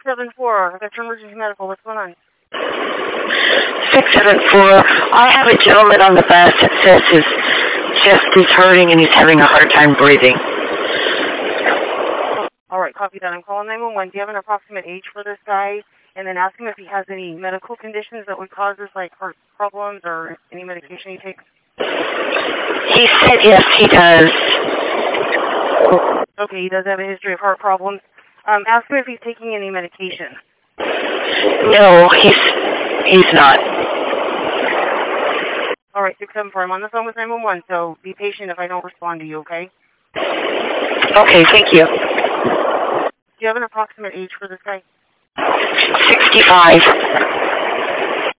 674. That's emergency medical. What's going on? 674. I have a gentleman on the bus that says his chest is hurting and he's having a hard time breathing. All right, copy that. I'm calling 911. Do you have an approximate age for this guy? And then ask him if he has any medical conditions that would cause this, like heart problems or any medication he takes. He said yes, he does. Okay, he does have a history of heart problems. Ask him if he's taking any medication. No, he's not. All right, 674. I'm on the phone with 911, so be patient if I don't respond to you, okay? Okay, thank you. Do you have an approximate age for this guy? 65.